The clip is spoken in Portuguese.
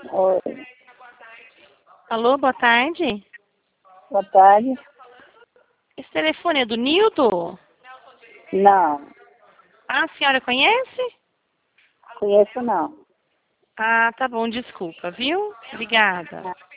Oi, Alô, boa tarde. boa tarde. Esse telefone é do Nildo? Não, Ah, a senhora conhece? conheço não. Ah, tá bom, desculpa, viu? Obrigada.